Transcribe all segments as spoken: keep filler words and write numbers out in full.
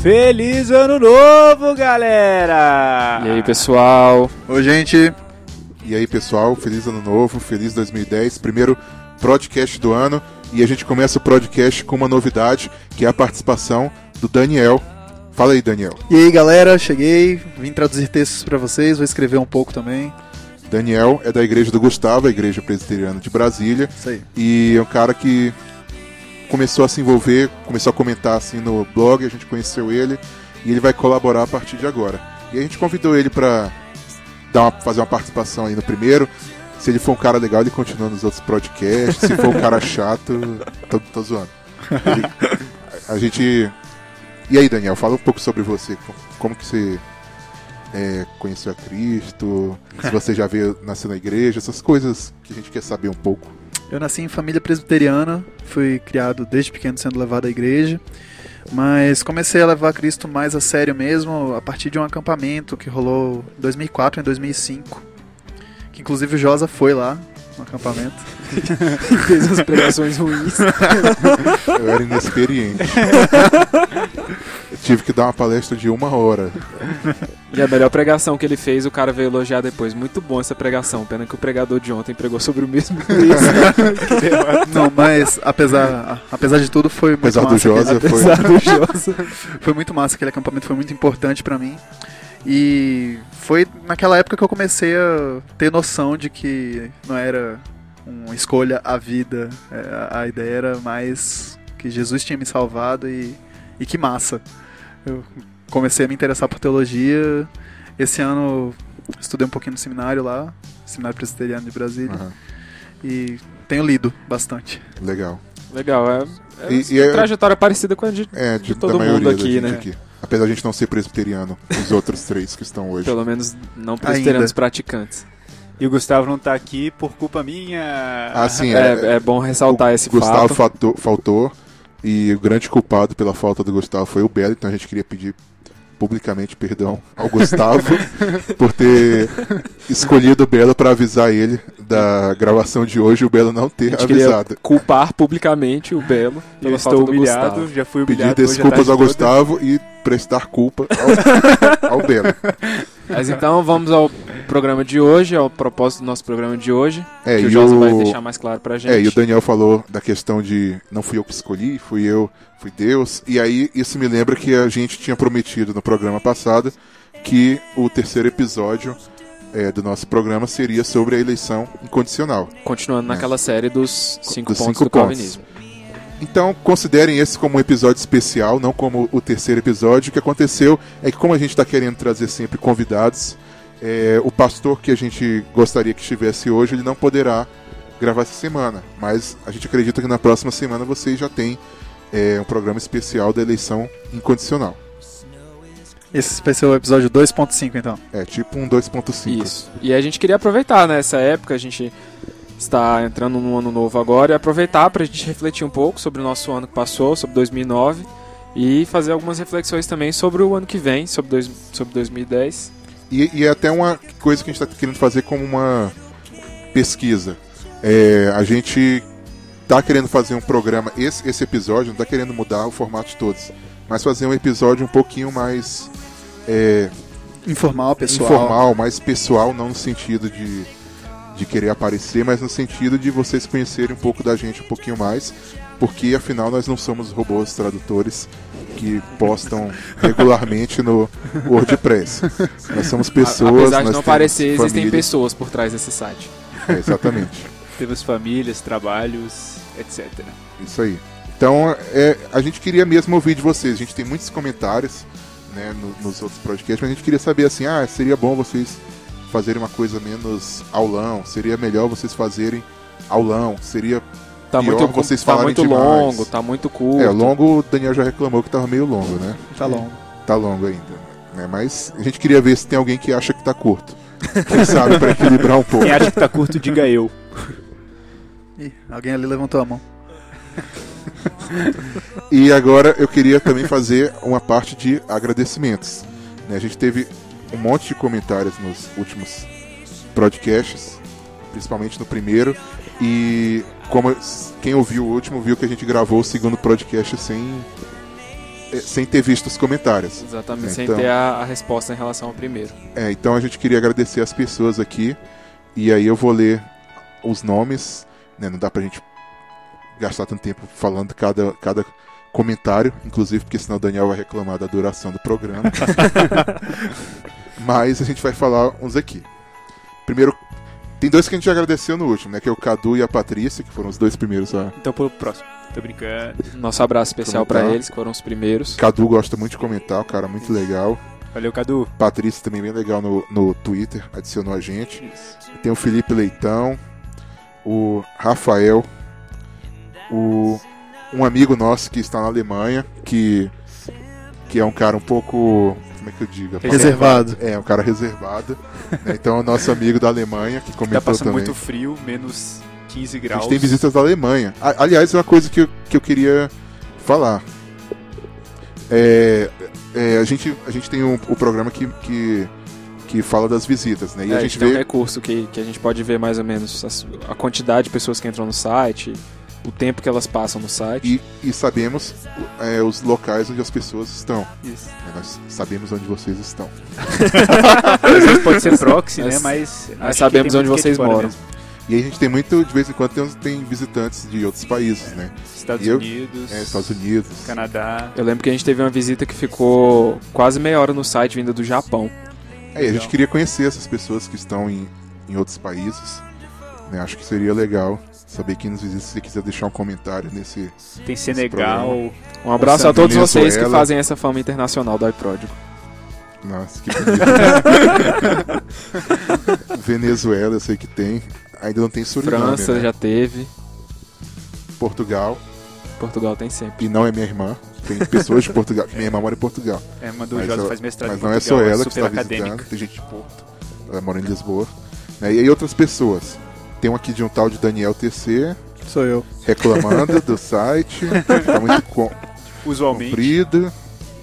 Feliz Ano Novo, galera! E aí, pessoal? Oi, gente! E aí, pessoal, feliz Ano Novo, feliz dois mil e dez, primeiro podcast do ano. E a gente começa o podcast com uma novidade, que é a participação do Daniel. Fala aí, Daniel. E aí, galera, cheguei, vim traduzir textos pra vocês, vou escrever um pouco também. Daniel é da igreja do Gustavo, a igreja presbiteriana de Brasília. Isso aí. E é um cara que começou a se envolver, começou a comentar assim no blog, a gente conheceu ele e ele vai colaborar a partir de agora. E a gente convidou ele pra dar uma, fazer uma participação aí no primeiro. Se ele for um cara legal, ele continua nos outros podcasts. Se for um cara chato, tô, tô zoando. Ele, a gente... E aí, Daniel, fala um pouco sobre você. Como que você é, conheceu a Cristo? Se você já veio nascer na igreja, essas coisas que a gente quer saber um pouco. Eu nasci em família presbiteriana, fui criado desde pequeno sendo levado à igreja, mas comecei a levar Cristo mais a sério mesmo a partir de um acampamento que rolou em dois mil e quatro e em dois mil e cinco, que inclusive o Josa foi lá no acampamento e fez umas pregações ruins. Eu era inexperiente. Eu tive que dar uma palestra de uma hora. E a melhor pregação que ele fez, o cara veio elogiar depois. Muito bom essa pregação, pena que o pregador de ontem pregou sobre o mesmo texto. Não, mas apesar, apesar de tudo foi muito apesar massa. Do Josa, aquele, foi... Apesar do Josa, foi muito massa, aquele acampamento foi muito importante pra mim. E foi naquela época que eu comecei a ter noção de que não era uma escolha à vida. A ideia era mais que Jesus tinha me salvado e, e que massa. Eu comecei a me interessar por teologia. Esse ano estudei um pouquinho no seminário lá, Seminário Presbiteriano de Brasília. Uhum. E tenho lido bastante. Legal. Legal, é, é e, uma e trajetória é, parecida com a de, é, de, de todo mundo aqui, né? Aqui. Apesar de a gente não ser presbiteriano, os outros três que estão hoje. Pelo menos não presbiterianos praticantes. E o Gustavo não tá aqui por culpa minha. Ah, sim, é, é, é bom ressaltar o esse Gustavo fato. Faltou, faltou e o grande culpado pela falta do Gustavo foi o Belo, então a gente queria pedir publicamente perdão ao Gustavo por ter escolhido o Belo para avisar ele da gravação de hoje e o Belo não ter avisado. Culpar publicamente o Belo pela Eu falta estou do humilhado, Gustavo. já fui humilhado. Pedir desculpas ao Gustavo e prestar culpa ao, ao Belo. Mas então vamos ao programa de hoje, ao propósito do nosso programa de hoje, é, que o o... Josa vai deixar mais claro pra gente. É, e o Daniel falou da questão de não fui eu que escolhi, fui eu, fui Deus, e aí isso me lembra que a gente tinha prometido no programa passado que o terceiro episódio é, do nosso programa seria sobre a eleição incondicional. Continuando né? naquela série dos cinco dos pontos cinco do pontos. calvinismo. Então, considerem esse como um episódio especial, não como o terceiro episódio. O que aconteceu é que, como a gente está querendo trazer sempre convidados, é, o pastor que a gente gostaria que estivesse hoje, ele não poderá gravar essa semana. Mas a gente acredita que na próxima semana vocês já têm é, um programa especial da eleição incondicional. Esse vai ser o episódio dois ponto cinco, então. É, tipo um dois ponto cinco. Isso. E a gente queria aproveitar, né, essa época, a gente está entrando num ano novo agora, e aproveitar para a gente refletir um pouco sobre o nosso ano que passou, sobre dois mil e nove, e fazer algumas reflexões também sobre o ano que vem, sobre, dois, sobre dois mil e dez. E, e é até uma coisa que a gente está querendo fazer como uma pesquisa. É, a gente está querendo fazer um programa, esse, esse episódio, não está querendo mudar o formato de todos, mas fazer um episódio um pouquinho mais... É, informal, pessoal. Informal, mais pessoal, não no sentido de... de querer aparecer, mas no sentido de vocês conhecerem um pouco da gente um pouquinho mais, porque afinal nós não somos robôs tradutores que postam regularmente no WordPress. Nós somos pessoas... Apesar de nós não parecer, famílias. existem pessoas por trás desse site. É, exatamente. Temos famílias, trabalhos, etcétera. Isso aí. Então, é, a gente queria mesmo ouvir de vocês. A gente tem muitos comentários, né, no, nos outros podcasts, mas a gente queria saber assim, ah, seria bom vocês fazerem uma coisa menos aulão, seria melhor vocês fazerem aulão, seria tá pior muito, vocês tá falarem muito demais. longo, tá muito curto. É, longo, o Daniel já reclamou que tava meio longo, né? Tá longo. Tá longo ainda, né? Mas a gente queria ver se tem alguém que acha que tá curto. Quem sabe, pra equilibrar um pouco. Quem acha que tá curto, diga eu. Ih, alguém ali levantou a mão. E agora eu queria também fazer uma parte de agradecimentos, né? A gente teve um monte de comentários nos últimos podcasts, principalmente no primeiro, e como quem ouviu o último viu que a gente gravou o segundo podcast sem é, sem ter visto os comentários. Exatamente, É, sem então- ter a, a resposta em relação ao primeiro. É, então a gente queria agradecer as pessoas aqui. E aí eu vou ler os nomes, né? Não dá pra gente gastar tanto tempo falando cada, cada comentário, inclusive porque senão o Daniel vai reclamar da duração do programa. Mas a gente vai falar uns aqui. Primeiro, tem dois que a gente já agradeceu no último, né? Que é o Cadu e a Patrícia, que foram os dois primeiros a... Então pro próximo. Tô brincando. Nosso abraço especial pra Comentar. eles, que foram os primeiros. Cadu gosta muito de comentar, o cara muito legal. Valeu, Cadu. Patrícia também bem legal no, no Twitter, adicionou a gente. Isso. Tem o Felipe Leitão, o Rafael, o, um amigo nosso que está na Alemanha, que, que é um cara um pouco, como é que eu digo? Reservado. É, um cara reservado. Né? Então é o nosso amigo da Alemanha, que Tá comentou passando também. muito frio, menos quinze A graus. gente tem visitas da Alemanha. A- Aliás, é uma coisa que eu, que eu queria falar. É, é, a, gente, a gente tem um, o programa que, que, que fala das visitas, né? E É, a gente tem um vê... recurso que, que a gente pode ver mais ou menos as- a quantidade de pessoas que entram no site, o tempo que elas passam no site. E, e sabemos é, os locais onde as pessoas estão. Isso. Né? Nós sabemos onde vocês estão. Às vezes pode ser proxy, Mas- né? Mas, mas acho que sabemos tem onde muito que é de vocês fora moram. mesmo. E aí a gente tem muito, de vez em quando, tem, uns- tem visitantes de outros países, né? Estados E eu- Unidos, É, Estados Unidos. Canadá. Eu lembro que a gente teve uma visita que ficou quase meia hora no site vinda do Japão. É, e a gente Legal. queria conhecer essas pessoas que estão em, em outros países. Né? Acho que seria legal saber quem nos visita. Se você quiser deixar um comentário nesse... Tem Senegal. Um abraço a todos Venezuela. vocês que fazem essa fama internacional do iPródigo. Nossa, que bonito. Venezuela, eu sei que tem. Ainda não tem Suriname, França né? já teve, Portugal. Portugal tem sempre. E não é minha irmã. Tem pessoas de Portugal. Minha irmã mora em Portugal. É, mandou o Mas, Jota ela- faz mestrado mas em não é Portugal, só ela que super está acadêmica. visitando. Tem gente de Porto. Ela mora em Lisboa. Né? E aí outras pessoas. Tem um aqui de um tal de Daniel T C, Sou eu. reclamando do site. Tá muito com- Usualmente. comprido.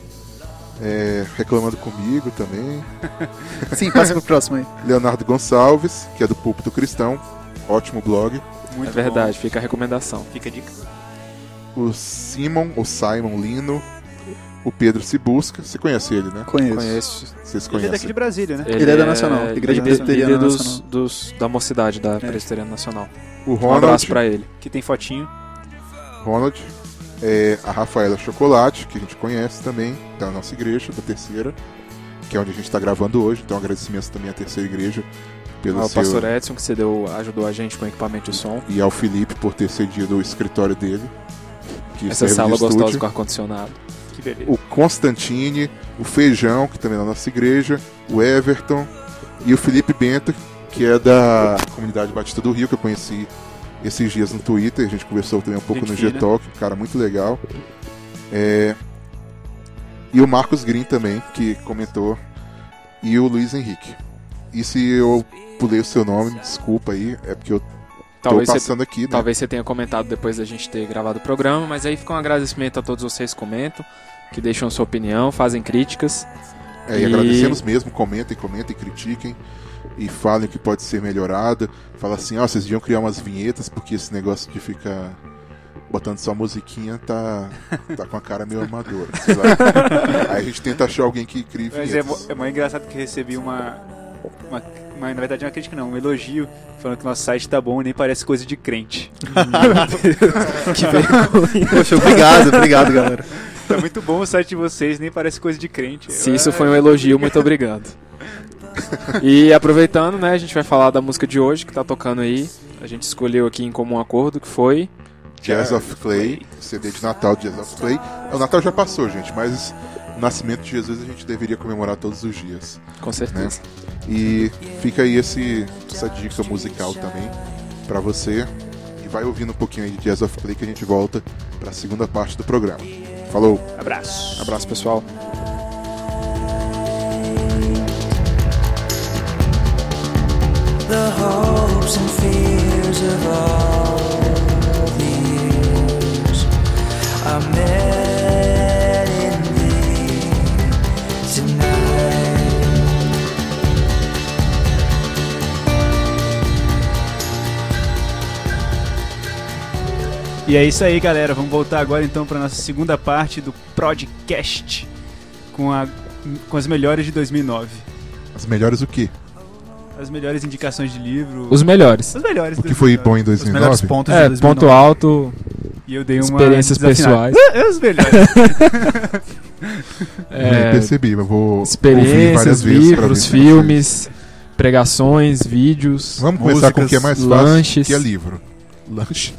É, reclamando comigo também. Sim, passa pro próximo aí. Leonardo Gonçalves, que é do Púlpito Cristão. Ótimo blog. Muito É verdade, bom. fica a recomendação. Fica a dica. O Simon, o Simon Lino. O Pedro Cibusca. Você conhece ele, né? Conheço. Conheço. Vocês Ele é daqui conhecem. de Brasília, né? Ele é da Nacional, Igreja líder, Presbiteriana líder dos, Nacional. dos- da mocidade, da Presbiteriana Nacional. O Um Ronald. abraço pra ele. Que tem fotinho. Ronald, é, a Rafaela Chocolate, que a gente conhece também, da nossa igreja, da terceira, que é onde a gente está gravando hoje. Então, agradecimentos também à terceira igreja pelo Ao seu. pastor Edson, que cedeu, ajudou a gente com o equipamento de som. E ao Felipe por ter cedido o escritório dele. Que Essa serve de sala gostosa estúdio. com ar-condicionado. Que beleza. O Constantine, o Feijão, que também é da nossa igreja, o Everton e o Felipe Bento, que é da comunidade Batista do Rio, que eu conheci esses dias no Twitter. A gente conversou também um pouco Gente no fina. G-Talk, um cara muito legal. É, E o Marcos Green também, que comentou, e o Luiz Henrique. E se eu pulei o seu nome, desculpa aí, é porque eu tô Talvez você, passando aqui, né? talvez você tenha comentado depois da gente ter gravado o programa, mas aí fica um agradecimento a todos vocês que comentam, que deixam sua opinião, fazem críticas. É, e E- agradecemos mesmo, comentem, comentem, critiquem e falem o que pode ser melhorado. Fala assim, ó, vocês deviam criar umas vinhetas, porque esse negócio de ficar botando só musiquinha tá, tá com a cara meio amadora. sei lá. Aí a gente tenta achar alguém que crie Mas é, vinhetas. mo- é muito engraçado que eu recebi uma, uma, uma- na verdade, uma crítica não, um elogio, falando que nosso site tá bom e nem parece coisa de crente. Que vergonha. Poxa, obrigado, obrigado, galera. Tá muito bom o site de vocês, nem parece coisa de crente. Se isso foi um elogio, muito obrigado. E aproveitando, né, a gente vai falar da música de hoje que tá tocando aí. A gente escolheu aqui em comum acordo, que foi... Jazz of Clay, C D de Natal de Jazz of Clay. O Natal já passou, gente, mas o nascimento de Jesus a gente deveria comemorar todos os dias. Com certeza. E fica aí esse, essa dica musical também pra você. E vai ouvindo um pouquinho aí de Jazz of Clay que a gente volta pra segunda parte do programa. Falou! Abraço. Abraço, pessoal. The hopes and fears of all the years are met in thee tonight. E é isso aí, galera. Vamos voltar agora então para nossa segunda parte do Podcast com, a, com as melhores de dois mil e nove. As melhores o quê? As melhores indicações de livro. Os melhores. Os melhores. O que foi bom em Os melhores dois mil e nove? pontos de É, dois mil e nove. ponto alto, E eu dei uma experiências desafinada. pessoais. Os melhores. Nem É, percebi, mas vou ouvir experiências, várias vezes pra ver livros, se filmes, pregações, vídeos, Vamos começar com o que é mais fácil, lanches. que é livro. Lanches.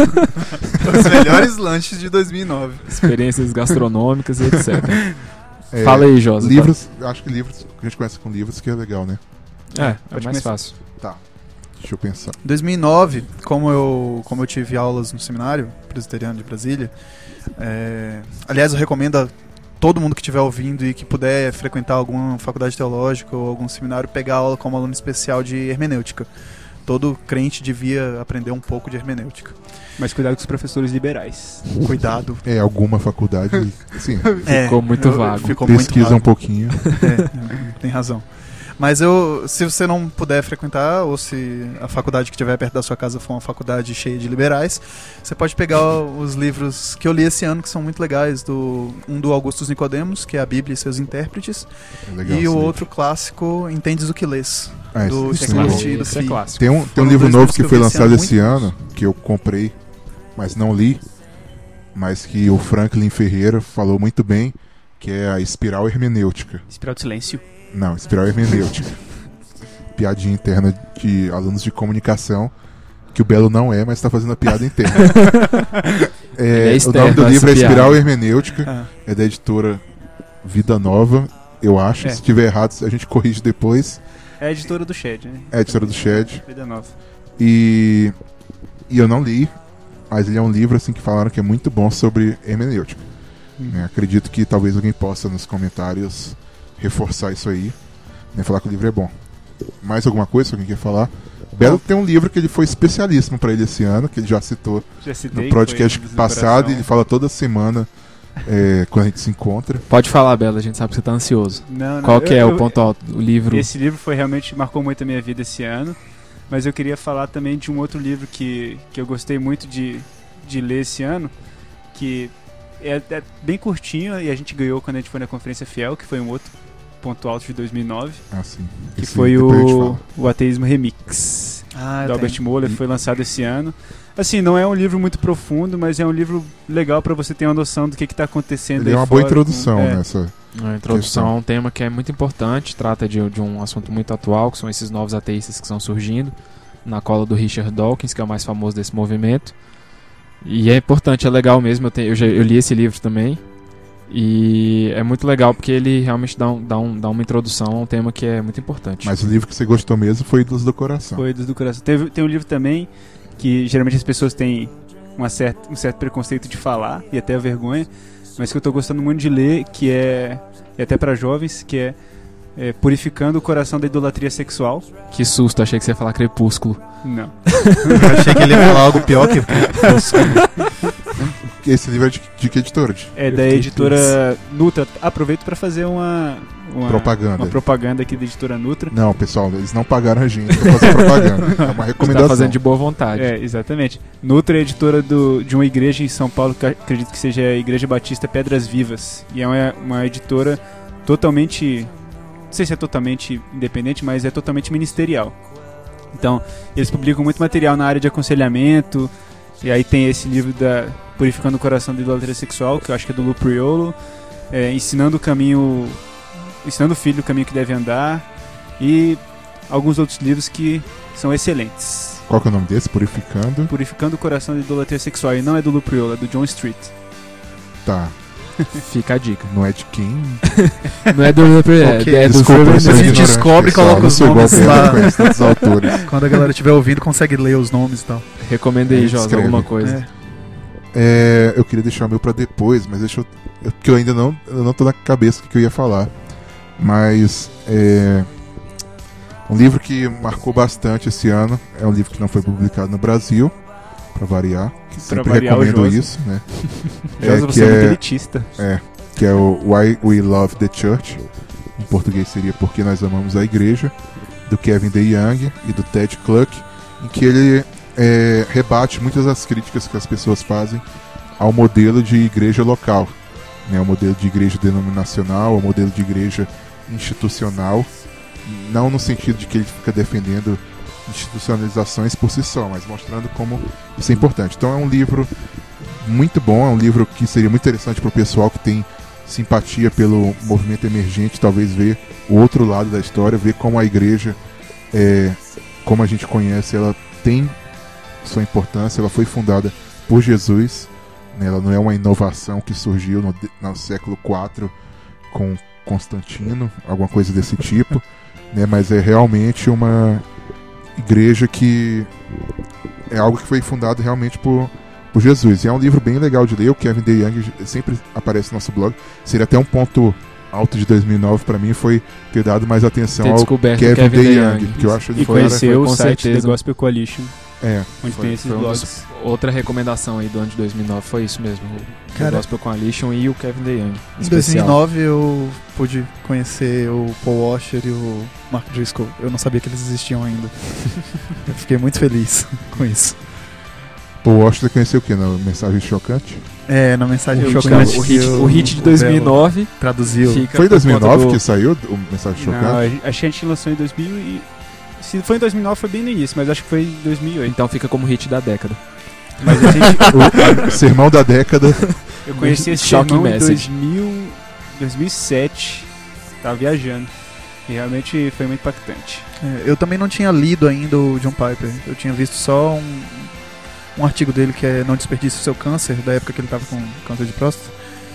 Os melhores lanches de dois mil e nove. experiências gastronômicas e etcétera. É, Fala aí, Josa. livros, acho que livros, a gente começa com livros que é legal, né? É, é Pode mais começar. fácil. Deixa eu pensar. Em dois mil e nove, como eu, como eu tive aulas no seminário presbiteriano de Brasília, é, aliás, eu recomendo a todo mundo que estiver ouvindo e que puder frequentar alguma faculdade teológica ou algum seminário, pegar aula como aluno especial de hermenêutica. Todo crente devia aprender um pouco de hermenêutica. Mas cuidado com os professores liberais. Cuidado. É, alguma faculdade, sim, Ficou muito eu- vago. Ficou pesquisa um muito vago. pouquinho. É, tem razão. Mas eu, se você não puder frequentar, ou se a faculdade que estiver perto da sua casa for uma faculdade cheia de liberais, você pode pegar os livros que eu li esse ano, que são muito legais. Do, um do Augustus Nicodemos, que é a Bíblia e seus intérpretes, É legal e esse o livro. outro clássico, Entendes o que Lês, Ah, esse- do esse Esse é Clássico. legal. e do Esse é Fi. clássico. Tem um, tem um Foram livro dois novo livros que que eu foi vi esse lançado ano, esse muito ano, que eu comprei, mas não li, mas que o Franklin Ferreira falou muito bem, que é a Espiral Hermenêutica. Espiral do Silêncio. Não, Espiral Hermenêutica. Piadinha interna de alunos de comunicação, que o Belo não é, mas está fazendo a piada interna. É, Ele é o nome externo do a livro é essa Espiral piada. Hermenêutica, Ah, é da editora Vida Nova, eu acho. É. Se tiver errado, a gente corrige depois. É a editora do Shed, né? É a editora do Shed. Vida Nova. E, e eu não li, mas ele é um livro assim que falaram que é muito bom sobre hermenêutica. Né? Acredito que talvez alguém possa nos comentários reforçar isso aí, né? Falar que o livro é bom. Mais alguma coisa que alguém quer falar? Belo tem um livro que ele foi especialíssimo para ele esse ano, que ele já citou Já citei. no podcast foi Livros do passado, e Coração. ele fala toda semana é, quando a gente se encontra. Pode falar, Bela, a gente sabe que você tá ansioso. Não, não, Qual que eu- é eu- o ponto alto do livro? Esse livro foi realmente marcou muito a minha vida esse ano, mas eu queria falar também de um outro livro que, que eu gostei muito de, de ler esse ano, que é, é bem curtinho e a gente ganhou quando a gente foi na Conferência Fiel, que foi um outro ponto alto de dois mil e nove, Ah, sim. que Esse foi depois a gente o, fala. o Ateísmo Remix, ah do eu Albert tenho. Mohler, foi lançado esse ano. Assim, não é um livro muito profundo, mas é um livro legal pra você ter uma noção do que está acontecendo Ele aí é uma boa fora, introdução com- é, nessa. A introdução a um tema que é muito importante, trata de, de um assunto muito atual, que são esses novos ateístas que estão surgindo, na cola do Richard Dawkins, que é o mais famoso desse movimento. E é importante, é legal mesmo, eu, tenho, eu, já, eu li esse livro também, e é muito legal porque ele realmente dá, um, dá, um, dá uma introdução a um tema que é muito importante. Mas o livro que você gostou mesmo foi Luz do Coração. Coisas do coração. Teve, tem um livro também que geralmente as pessoas têm uma certa, um certo preconceito de falar e até a vergonha, mas que eu tô gostando muito de ler, que é, e até para jovens, que é, é Purificando o Coração da Idolatria Sexual. Que susto, achei que você ia falar Crepúsculo. Não. Eu achei que ele ia falar algo pior que Esse livro é de, de que editora? De É Eu da fiquei editora Nutra. Aproveito para fazer uma, uma propaganda. uma propaganda aqui da editora Nutra. Não, pessoal, eles não pagaram a gente pra fazer propaganda. É uma Você recomendação. tá fazendo de boa vontade. É, exatamente. Nutra é editora do, de uma igreja em São Paulo, que eu acredito que seja a Igreja Batista Pedras Vivas. E é uma, uma editora totalmente, não sei se é totalmente independente, mas é totalmente ministerial. Então, eles publicam muito material na área de aconselhamento. E aí tem esse livro da Purificando o Coração da Idolatria Sexual, que eu acho que é do Lu Priolo, é, ensinando o caminho, ensinando o filho o caminho que deve andar, e alguns outros livros que são excelentes. Qual que é o nome desse? Purificando. Purificando o Coração da Idolatria Sexual. E não é do Lu Priolo, é do John Street. Tá. Fica a dica. Não é de quem? Não é do, é, Ok, é do Desculpa, eu Fernando. sou A gente ignorante, descobre e pessoal. coloca Eu os sou igual nomes a Pedro, lá. conhece tantos autores. quando a galera estiver ouvindo consegue ler os nomes e tal. Recomenda aí, Ele Josa, escreve. alguma coisa. É. É, eu queria deixar o meu pra depois, mas deixa eu. eu- Porque eu ainda não, eu não tô na cabeça o que eu ia falar. Mas é. Um livro que marcou bastante esse ano. É um livro que não foi publicado no Brasil, pra variar. Que sempre variar, o recomendo Josa. isso, né? Josa, que você é muito é, elitista. que é o Why We Love the Church. Em português seria Porque Nós Amamos a Igreja, do Kevin DeYoung e do Ted Kluck, em que ele é, rebate muitas das críticas que as pessoas fazem ao modelo de igreja local, né, ao modelo de igreja denominacional, ao modelo de igreja institucional, não no sentido de que ele fica defendendo institucionalizações por si só, mas mostrando como isso é importante. Então é um livro muito bom, é um livro que seria muito interessante para o pessoal que tem simpatia pelo movimento emergente, talvez ver o outro lado da história, ver como a igreja, é, como a gente conhece, ela tem sua importância, ela foi fundada por Jesus, né, ela não é uma inovação que surgiu no, no século quatro com Constantino, alguma coisa desse tipo, né, mas é realmente uma igreja que é algo que foi fundado realmente por por Jesus. E é um livro bem legal de ler. O Kevin DeYoung sempre aparece no nosso blog. Seria até um ponto alto de dois mil e nove pra mim, foi ter dado mais atenção Ter ao descoberto Kevin, Kevin DeYoung, DeYoung. que eu acho ele E fora- conhecer o com site certeza. da Gospel Coalition, É, onde Foi- tem esses foi um blogs. dos- Outra recomendação aí do ano de dois mil e nove foi isso mesmo. O Cara, Gospel Coalition e o Kevin DeYoung. em dois mil e nove eu pude conhecer o Paul Washer e o Mark Driscoll. Eu não sabia que eles existiam ainda. Eu fiquei muito feliz com isso. o Washington conheceu o que? Na mensagem chocante? É, na mensagem O chocante. O que hit, eu- o hit de dois mil e nove traduziu. fica Foi em por dois mil e nove conta do- que saiu o mensagem Não, chocante? a- acho que a gente lançou em dois mil e... Se foi em dois mil e nove foi bem no início, mas acho que foi em dois mil e oito. Então fica como hit da década. Mas a gente, o, o sermão da década. eu conheci esse Shocking sermão em message. dois mil, dois mil e sete. Tava viajando. E realmente foi muito impactante. É, eu também não tinha lido ainda o John Piper. Eu tinha visto só um, um artigo dele que é Não Desperdice o Seu Câncer, da época que ele tava com câncer de próstata.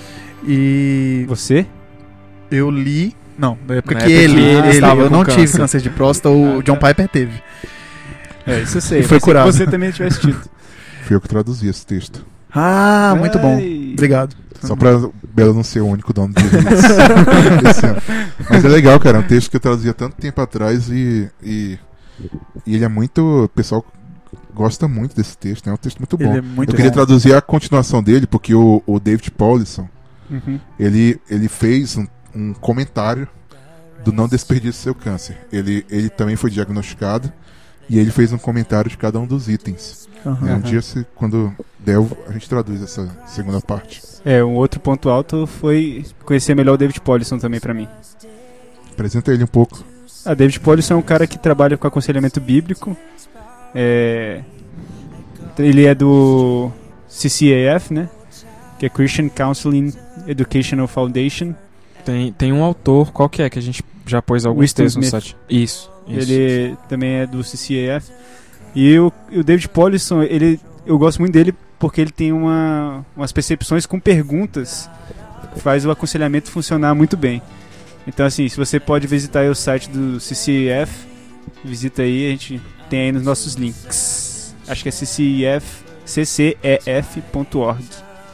E Você? eu li... Não, da época Na que época ele... que ele ele- estava eu com não câncer. tive câncer de próstata, o Ah, John tá. Piper teve. É, isso eu sei. E foi Pensei que curado. Você também tivesse tido. Fui eu que traduzi esse texto. Ah, muito bom. Ai. Obrigado. Só pra Bela não ser o único dono de livros esse ano. Mas é legal, cara. É um texto que eu traduzia há tanto tempo atrás e, e, e ele é muito... O pessoal gosta muito desse texto, né? É um texto muito bom. Ele é muito eu queria bom. traduzir a continuação dele, porque o, o David Paulison, Uhum. ele, ele fez um, um comentário do Não Desperdice Seu Câncer. Ele, ele também foi diagnosticado e ele fez um comentário de cada um dos itens. Aham. Né? Um Uhum. dia, se, quando der, a gente traduz essa segunda parte. É, um outro ponto alto foi conhecer melhor o David Paulison também pra mim. Apresenta ele um pouco. Ah, David Paulison é um cara que trabalha com aconselhamento bíblico. É... Ele é do C C A F, né? Que é Christian Counseling Educational Foundation. Tem, tem um autor, qual que é? Que a gente já pôs alguns Winston textos no Smith. site. Isso. isso. Ele também é do C C A F. E o, e o David Paulison, ele, eu gosto muito dele porque ele tem uma, umas percepções com perguntas que faz o aconselhamento funcionar muito bem. Então, assim, se você pode visitar aí o site do C C A F, visita aí, a gente tem aí nos nossos links. Acho que é C C E F, c c e f ponto org.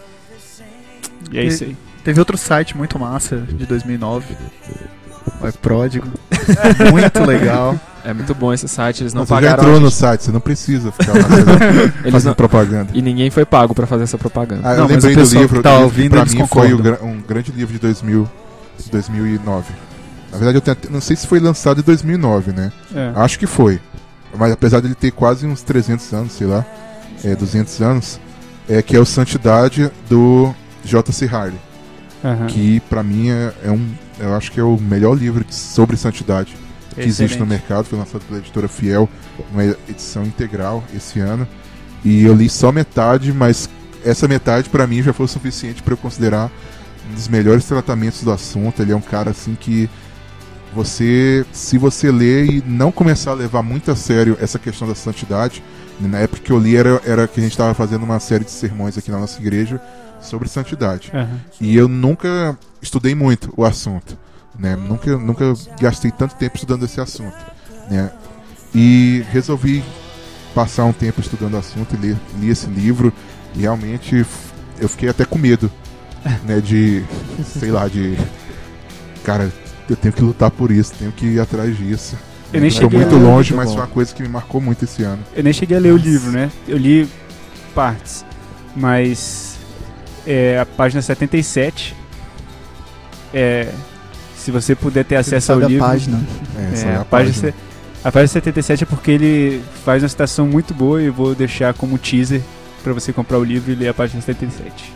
E é isso aí. Teve outro site muito massa de dois mil e nove. O É Pródigo. Muito legal. É muito bom esse site, eles não Não, você já pagaram. entrou a no gente. site, você não precisa ficar lá fazendo, Eles fazendo não- propaganda. E ninguém foi pago pra fazer essa propaganda. Ah, eu Não, mas lembrei o do pessoal livro, que tá do livro ouvindo, pra eles mim foi o concordam. gra- um grande livro de dois mil, dois mil e nove. Na verdade, eu tenho, até- não sei se foi lançado em dois mil e nove, né? É. Acho que foi. Mas apesar dele ter quase uns trezentos anos, sei lá, é, duzentos anos, é que é o Santidade do J C Harley, Aham. que pra mim é, é um, eu acho que é o melhor livro de- sobre santidade que existe no Excelente. mercado. Foi lançado pela editora Fiel, uma edição integral esse ano. E eu li só metade, mas essa metade pra mim já foi o suficiente pra eu considerar um dos melhores tratamentos do assunto. Ele é um cara assim que você, se você ler e não começar a levar muito a sério essa questão da santidade, na época que eu li era, era que a gente estava fazendo uma série de sermões aqui na nossa igreja sobre santidade. Aham. E eu nunca estudei muito o assunto, né? Nunca, nunca gastei tanto tempo estudando esse assunto, né? E resolvi passar um tempo estudando o assunto e ler, li esse livro. E realmente f- eu fiquei até com medo, né? De, sei lá, de... Cara, eu tenho que lutar por isso, tenho que ir atrás disso. Eu nem Estou cheguei muito a- longe, muito mas bom. foi uma coisa que me marcou muito esse ano. Eu nem cheguei a ler o livro, né? Eu li partes. Mas é, a página setenta e sete. É, se você puder ter acesso ao Sabe a livro. página. É, essa É, é a a página. página. Se, A página setenta e sete é porque ele faz uma citação muito boa e eu vou deixar como teaser pra você comprar o livro e ler a página setenta e sete.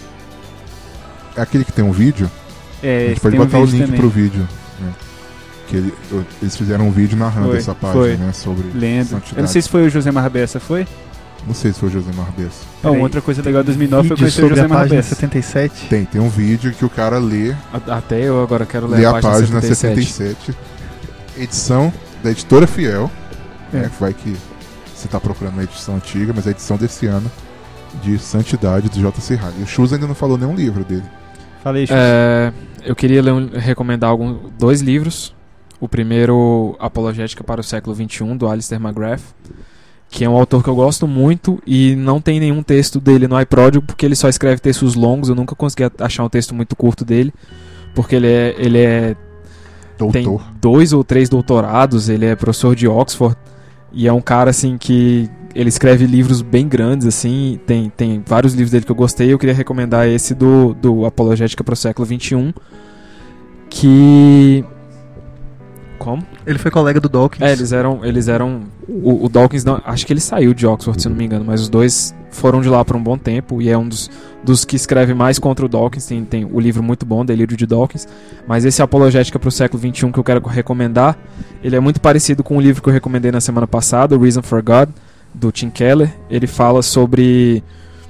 É aquele que tem um vídeo? É, A gente pode tem um botar o vídeo link também. pro vídeo. Né? Que ele- eu- eles fizeram um vídeo narrando Foi, essa página, foi. né? Sobre Lendo. santidade. Eu não sei se foi o José Marbessa, foi? Não sei se foi o José Marbessa. Ah, Peraí. uma outra coisa legal de dois mil e nove foi Vídeo conhecer o sobre José a página Marbessa. setenta e sete. Tem, tem um vídeo que o cara lê, A- Até eu agora quero ler lê a a página, página setenta e setenta sete. e sete. Edição da editora Fiel. É. Né, que vai que você tá procurando uma edição antiga, mas é a edição desse ano de Santidade do J C Halley. E o Chus ainda não falou nenhum livro dele. Falei, Chus. É, eu queria ler um- recomendar algum, dois livros. O primeiro, Apologética para o Século vinte e um, do Alistair McGrath, que é um autor que eu gosto muito e não tem nenhum texto dele no iPródigo, porque ele só escreve textos longos. Eu nunca consegui achar um texto muito curto dele, porque ele é, ele é tem Doutor. dois ou três doutorados, ele é professor de Oxford e é um cara assim que ele escreve livros bem grandes assim, tem, tem vários livros dele que eu gostei. Eu queria recomendar esse do, do Apologética para o Século vinte e um, que... Como? Ele foi colega do Dawkins. É, eles eram. Eles eram o, o Dawkins, não, acho que ele saiu de Oxford, se eu não me engano, mas os dois foram de lá por um bom tempo. E é um dos, dos que escreve mais contra o Dawkins. Tem, tem o livro muito bom, Delírio de Dawkins. Mas esse Apologética para o Século vinte e um que eu quero recomendar, ele é muito parecido com o livro que eu recomendei na semana passada, Reason for God, do Tim Keller. Ele fala sobre.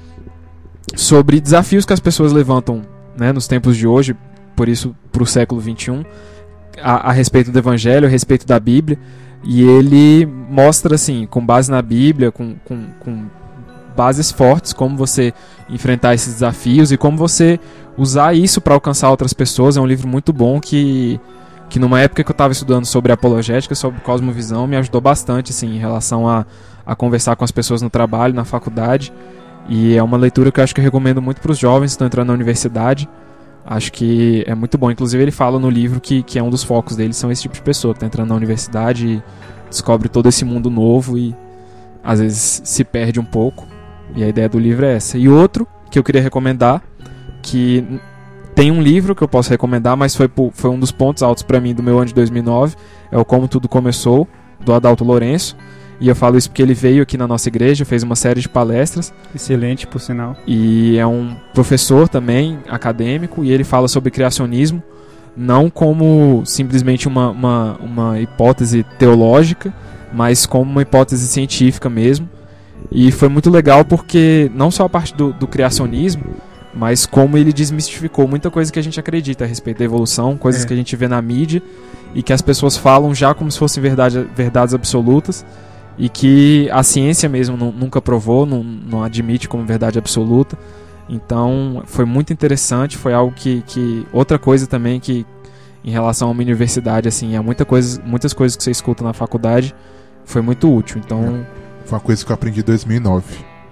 Sobre desafios que as pessoas levantam, né, nos tempos de hoje, por isso, para o século vinte e um. A, a respeito do Evangelho, a respeito da Bíblia, e ele mostra assim, com base na Bíblia, com, com, com bases fortes, como você enfrentar esses desafios e como você usar isso para alcançar outras pessoas. É um livro muito bom que, que numa época que eu estava estudando sobre apologética, sobre cosmovisão, me ajudou bastante assim, em relação a, a conversar com as pessoas no trabalho, na faculdade, e é uma leitura que eu acho que eu recomendo muito para os jovens que estão entrando na universidade. Acho que é muito bom. Inclusive ele fala no livro que, que é um dos focos dele, são esse tipo de pessoa que está entrando na universidade e descobre todo esse mundo novo e às vezes se perde um pouco. E a ideia do livro é essa. E outro que eu queria recomendar, que tem um livro que eu posso recomendar, mas foi, foi um dos pontos altos para mim do meu ano de dois mil e nove, é o Como Tudo Começou, do Adalto Lourenço. E eu falo isso porque ele veio aqui na nossa igreja, fez uma série de palestras. Excelente, por sinal. E é um professor também, acadêmico, e ele fala sobre criacionismo, não como simplesmente uma, uma, uma hipótese teológica, mas como uma hipótese científica mesmo. E foi muito legal porque não só a parte do, do criacionismo, mas como ele desmistificou muita coisa que a gente acredita a respeito da evolução, coisas É. que a gente vê na mídia e que as pessoas falam já como se fossem verdade, verdades absolutas, e que a ciência mesmo nu- nunca provou, não, não admite como verdade absoluta. Então foi muito interessante, foi algo que, que outra coisa também que em relação a uma universidade, assim, há muita coisa, muitas coisas que você escuta na faculdade, foi muito útil. Então, Foi uma coisa que eu aprendi em dois mil e nove.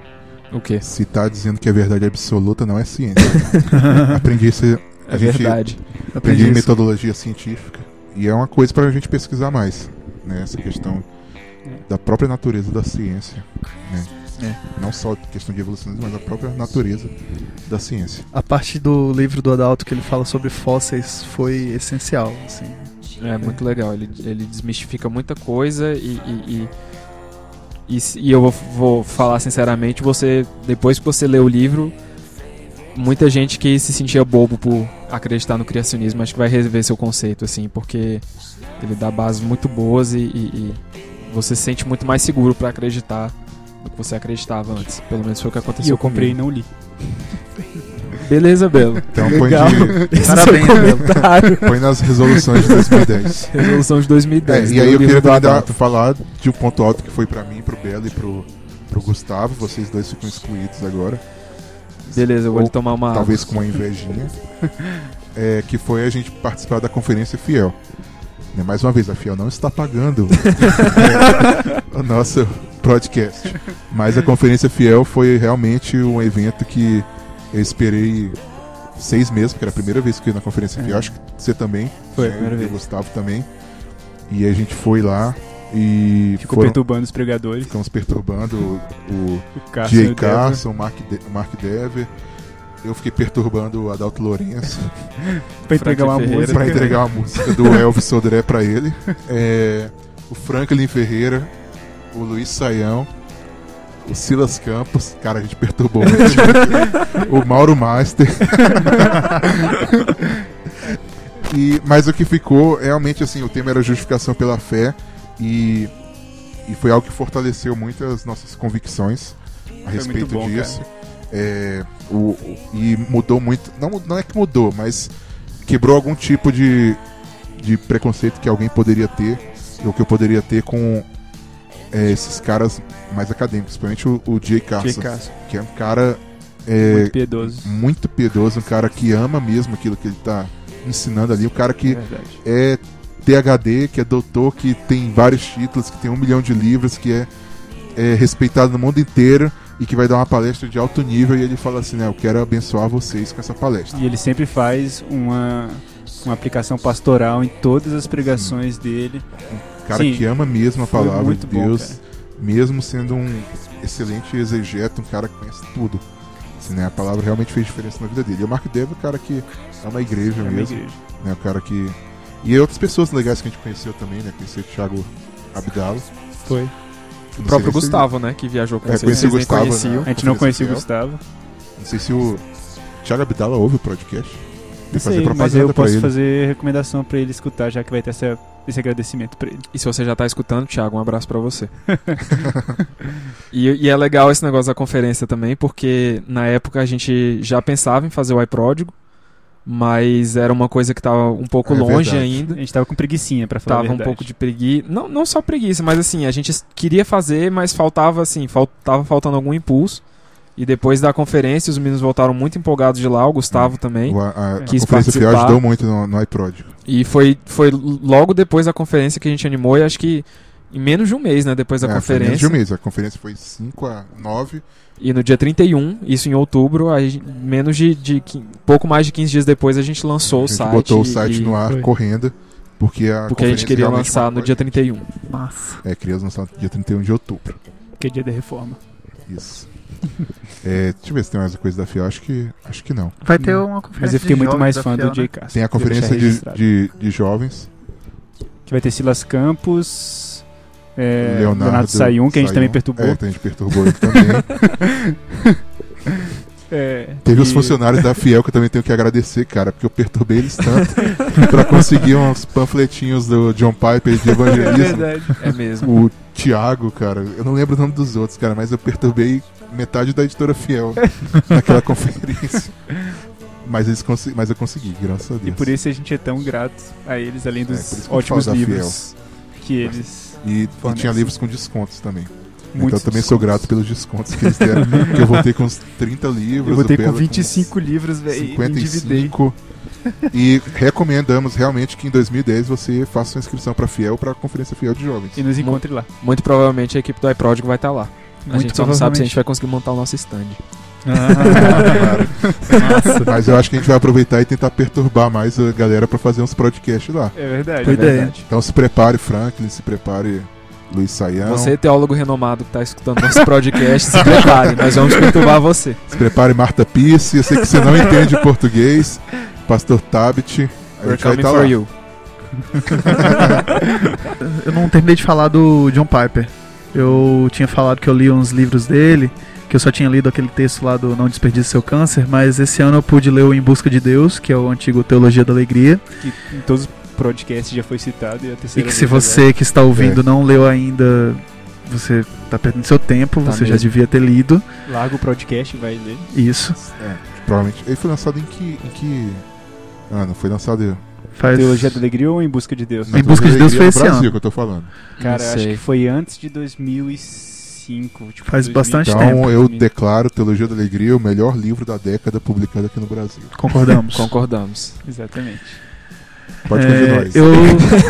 o quê? Se tá dizendo que é verdade absoluta, não é ciência. Aprendi isso. A É gente verdade. aprendi isso. metodologia científica. E é uma coisa pra gente pesquisar mais. Né? Essa questão da própria natureza da ciência. Né? É. Não só questão de evolucionismo, mas a própria natureza da ciência. A parte do livro do Adalto que ele fala sobre fósseis foi essencial, assim. É muito legal, ele, ele desmistifica muita coisa e, e, e, e, se- e eu vou, vou falar sinceramente, você, depois que você lê o livro, muita gente que se sentia bobo por acreditar no criacionismo, acho que vai rever seu conceito, assim, porque ele dá bases muito boas e, e- e você se sente muito mais seguro pra acreditar do que você acreditava antes. Pelo menos foi o que E aconteceu eu comprei e comigo. não li. Beleza, Belo. Então põe, Legal. de, Esse é o Parabéns, seu Belo. comentário. põe nas resoluções de dois mil e dez. Resolução de dois mil e É, dez. e aí do eu livro queria do também dar, Adalto. falar de um ponto alto que foi pra mim, pro Belo e pro, pro Gustavo. Vocês dois ficam excluídos agora. Beleza, eu vou Ou lhe tomar uma talvez água. com uma invejinha. É, que foi a gente participar da Conferência Fiel. Né, mais uma vez, a Fiel não está pagando é, o nosso podcast. Mas a Conferência Fiel foi realmente um evento que eu esperei seis meses, porque era a primeira vez que eu ia na Conferência Fiel. Acho que você também. Foi a né, primeira e o vez. Gustavo também. E a gente foi lá e Ficou foram- perturbando os pregadores. ficamos perturbando o, o O Cássio e Jay o Débora. Carson, o Mark, De- o Mark Dever. Eu fiquei perturbando o Adalto Lourenço Pra entregar uma Ferreira. música. pra entregar uma música do Elvis Sodré pra ele. É, o Franklin Ferreira, o Luiz Saião, o Silas Campos, cara, a gente perturbou muito, o Mauro Master. E, mas o que ficou, realmente, assim, o tema era justificação pela fé e, e foi algo que fortaleceu muito as nossas convicções a Foi respeito muito bom, disso. É, o, o- e mudou muito, não, não é que mudou, mas quebrou algum tipo de, de preconceito que alguém poderia ter, ou que eu poderia ter com é, esses caras mais acadêmicos, principalmente o, o Jay Carson, Jay Carson. que é um cara é, Muito piedoso. muito piedoso, um cara que ama mesmo aquilo que ele tá ensinando ali, um cara É que verdade. é T H D, que é doutor, que tem vários títulos, que tem um milhão de livros, que é, é respeitado no mundo inteiro e que vai dar uma palestra de alto nível e ele fala assim, né, eu quero abençoar vocês com essa palestra. E ele sempre faz uma, uma aplicação pastoral em todas as pregações dele. Um cara Sim, que ama mesmo a foi palavra muito de bom, Deus, cara. mesmo sendo um excelente exegeta, um cara que conhece tudo. Assim, né, a palavra realmente fez diferença na vida dele. E o Mark Dever é um cara que ama a igreja É uma mesmo. igreja. Né, o cara que... E outras pessoas legais que a gente conheceu também, né? Conheceu o Thiago Abdala. Foi. O próprio Gustavo, né? Que viajou com É, vocês, conheci o vocês nem Gustavo, conheciam. né? A gente não Conferência conhecia o Fiel. Gustavo. Não sei se o Thiago Abdala ouve o podcast. Tem que Não fazer sei, mas propaganda eu pra posso ele. fazer recomendação pra ele escutar, já que vai ter essa, esse agradecimento pra ele. E se você já tá escutando, Thiago, um abraço pra você. e, e é legal esse negócio da conferência também, porque na época a gente já pensava em fazer o iPródigo, mas era uma coisa que tava um pouco É longe verdade. A ainda. gente tava com preguicinha, pra falar a Tava um verdade. pouco de preguiça. Não, não só preguiça, mas assim, a gente queria fazer, mas faltava assim, fal- tava faltando algum impulso. E depois da conferência, os meninos voltaram muito empolgados de lá, o Gustavo também. O- a, a, a Quis Conferência Fiel participar. ajudou muito no, no iProd. E foi, foi logo depois da conferência que a gente animou, e acho que em menos de um mês, né? Depois da É, foi conferência. menos de um mês. A conferência foi cinco a nove. E no dia trinta e um, isso em outubro, a gente- menos de, de quin- pouco mais de quinze dias depois, a gente lançou A o gente site. botou o site e- no ar foi. correndo. Porque a, Porque a gente conferência queria realmente lançar marcou no a dia gente. trinta e um. Massa. É, queria lançar no dia trinta e um de outubro. Que é dia da reforma. Isso. É, deixa eu ver se tem mais coisa da Fiel. Acho que, acho que não. Vai ter uma conferência Mas eu fiquei de muito jovens mais da fã Fiel, do Jay né? Carson. Tem a Queria conferência deixar de, registrado. de, de jovens. Que vai ter Silas Campos, é, Leonardo, Leonardo Sayun, que a gente Sayun. também perturbou. É, a gente perturbou ele também. É, Teve e- os funcionários da Fiel que eu também tenho que agradecer, cara, porque eu perturbei eles tanto pra conseguir uns panfletinhos do John Piper de É evangelismo. verdade. É mesmo. O Thiago, cara, eu não lembro o nome dos outros, cara, mas eu perturbei metade da editora Fiel naquela conferência. Mas, eles consi- mas eu consegui, graças a Deus. E por isso a gente é tão grato a eles, além É, por dos isso que eu ótimos falo da livros que eles... E, e Fornece. tinha livros com descontos também. Então muitos eu também sou descontos. grato pelos descontos que eles deram. Que eu voltei com uns trinta livros. Eu votei o com Belo vinte e cinco livros, velho, e cinquenta e endividei. cinco. E recomendamos realmente que em dois mil e dez você faça sua inscrição para Fiel, para a Conferência Fiel de Jovens. E nos encontre lá. Muito provavelmente a equipe do iPródigo vai estar lá. A Muito gente só não sabe se a provavelmente. gente vai conseguir montar o nosso stand. Claro. Mas eu acho que a gente vai aproveitar e tentar perturbar mais a galera para fazer uns podcasts lá. É verdade. Boa é ideia. verdade. Então se prepare, Franklin, se prepare, Luiz Saião. Você, teólogo renomado que tá escutando nosso podcast, se prepare, nós vamos perturbar você. Se prepare, Marta Pisse. Eu sei que você não entende português. Pastor Tabit. A We're gente vai coming estar for lá. you. Eu não terminei de falar do John Piper. Eu tinha falado que eu li uns livros dele, que eu só tinha lido aquele texto lá do Não Desperdice Seu Câncer, mas esse ano eu pude ler o Em Busca de Deus, que é o antigo Teologia da Alegria, Que em todos os podcasts já foi citado. E, a e terceira que se vez você que está ouvindo É. não leu ainda, você está perdendo seu tempo, Tá você já mesmo. devia ter lido agora. Larga o podcast e vai ler. isso. É, provavelmente. Ele foi lançado em que. Em que... Ah, não foi lançado. Faz... Teologia da Alegria ou Em Busca de Deus? Em Busca de Deus foi no esse Brasil ano. que eu tô falando. Cara, Não acho sei. que foi antes de dois mil e cinco. Tipo, Faz dois mil e bastante Então tempo. eu declaro Teologia da Alegria o melhor livro da década publicado aqui no Brasil. Concordamos. Concordamos. Exatamente. Pode É, continuar isso. eu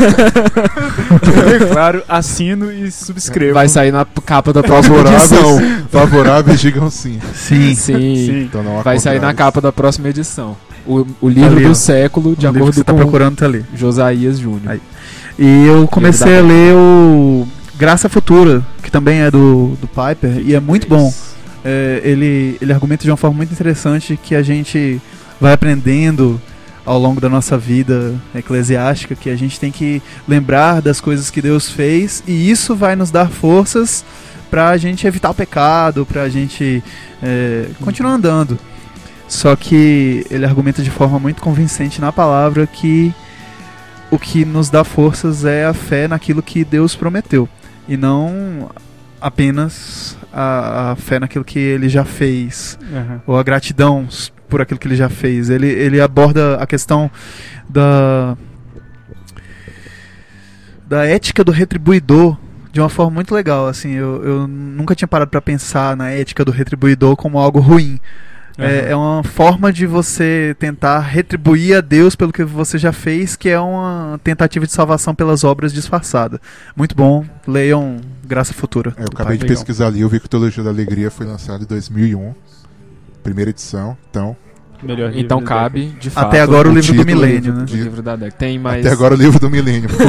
Claro, assino e subscrevo. Vai sair na p- capa da próxima edição. Favoráveis, favoráveis digam sim. sim, Sim. Sim. Então não há Vai sair na contrários. capa da próxima edição. O, o livro Ali, ó. do século, de o livro que acordo você tá com procurando tá ali. Josias Júnior. Aí. E eu comecei a Livro da ler o Graça Futura, que também é do, do Piper, e é muito bom. É, ele, ele argumenta de uma forma muito interessante que a gente vai aprendendo ao longo da nossa vida eclesiástica, que a gente tem que lembrar das coisas que Deus fez, e isso vai nos dar forças pra gente evitar o pecado, pra gente é, continuar andando. Só que ele argumenta de forma muito convincente na palavra que o que nos dá forças é a fé naquilo que Deus prometeu, e não apenas a, a fé naquilo que ele já fez, Uhum. ou a gratidão por aquilo que ele já fez. Ele, ele aborda a questão da, da ética do retribuidor de uma forma muito legal. Assim, eu, eu nunca tinha parado para pensar na ética do retribuidor como algo ruim. Uhum. É, é uma forma de você tentar retribuir a Deus pelo que você já fez, que é uma tentativa de salvação pelas obras disfarçada. Muito bom, leiam Graça Futura. É, eu do acabei de Pai. pesquisar ali, eu vi que o Teologia da Alegria foi lançado em dois mil e um, primeira edição, então Melhor livro Então da cabe, de fato, Até agora o o livro do título, milênio, né? o livro da década. Tem mais... até agora o livro do milênio. Pô.